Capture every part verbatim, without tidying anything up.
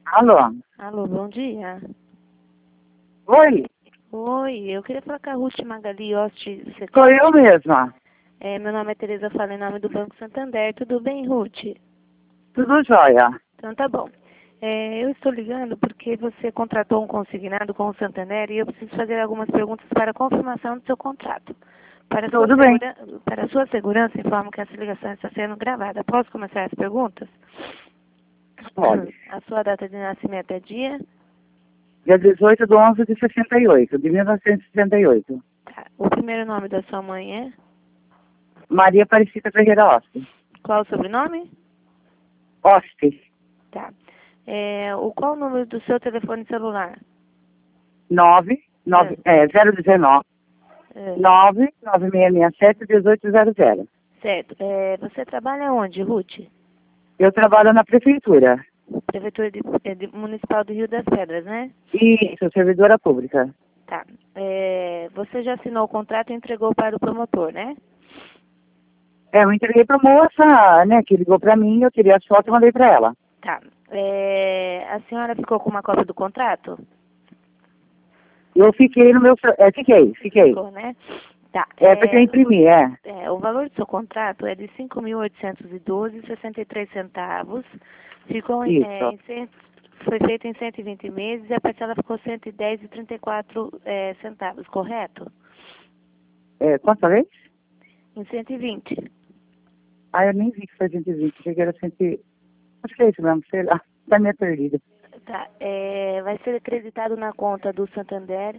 Alô? Alô, bom dia. Oi, Oi, eu queria falar com a Ruth Magali Oste. Você- sou eu mesma. É, meu nome é Tereza, falo em nome do Banco Santander. Tudo bem, Ruth? Tudo jóia. Então tá bom. É, eu estou ligando porque você contratou um consignado com o Santander e eu preciso fazer algumas perguntas para confirmação do seu contrato. Para sua, Tudo bem. segura... para sua segurança, informo que essa ligação está sendo gravada. Posso começar as perguntas? Pode. A sua data de nascimento é dia? Dia dezoito de onze de sessenta e oito, de mil novecentos e sessenta e oito. Tá. O primeiro nome da sua mãe é? Maria Aparecida Ferreira Oste. Qual o sobrenome? Oste. Tá. É, o qual o número do seu telefone celular? nove, nove, é, zero dezenove, É, nove, nove seis seis sete, um oito zero zero. certo. É, você trabalha onde, Ruth? Eu trabalho na prefeitura. Prefeitura de, é, de- Municipal do Rio das Pedras, né? Isso, servidora pública. Tá. É, você já assinou o contrato e entregou para o promotor, né? É, eu entreguei pra moça, né, que ligou pra mim, eu tirei as fotos e mandei pra ela. Tá. É, a senhora ficou com uma cópia do contrato? Eu fiquei no meu, é, fiquei, fiquei. Ficou, né? Tá. É, porque eu imprimi, é. É, o valor do seu contrato é de cinco mil oitocentos e doze vírgula sessenta e três centavos. Ficou em, Isso. é, em cem- foi feito em cento e vinte meses e a parcela ficou cento e dez vírgula trinta e quatro é, centavos, correto? É, quanto vez? Em cento e vinte. Ah, eu nem vi que foi cento e vinte, achei que era cem. Acho que é isso mesmo, sei lá, tá meio perdida. Tá. É, vai ser acreditado na conta do Santander.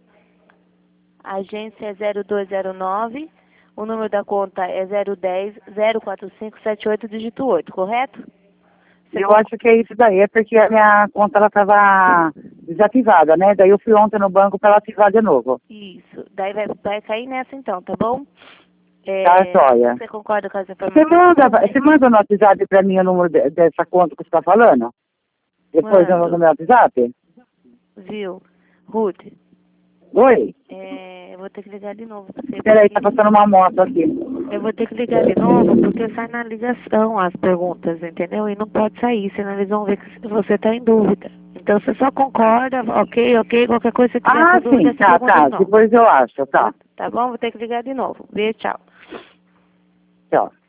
A agência é zero dois zero nove. O número da conta é zero dez zero quatro cinco sete oito dígito oito, correto? Você Eu con- acho que é isso daí, é porque a minha conta ela tava desativada, né? Daí eu fui ontem no banco para ela ativar de novo. Isso. Daí vai, vai cair nessa então, tá bom? É, Tá, joia. você concorda com as Você informações? manda, você manda no WhatsApp pra mim o número de- dessa conta que você tá falando? Depois eu- no Mando, meu WhatsApp? viu? Ruth, Oi? é, eu vou ter que ligar de novo pra você. Peraí, tá Porque passando uma moto aqui. eu vou ter que ligar de novo porque sai na ligação as perguntas, entendeu? E não pode sair, senão eles vão ver que você tá em dúvida. Então você só concorda, ok, ok, qualquer coisa que você tiver Ah, com dúvida, sim, você tá, pergunta tá. de novo. Depois eu acho, tá. Tá bom? Vou ter que ligar de novo. Beijo, tchau. Tchau.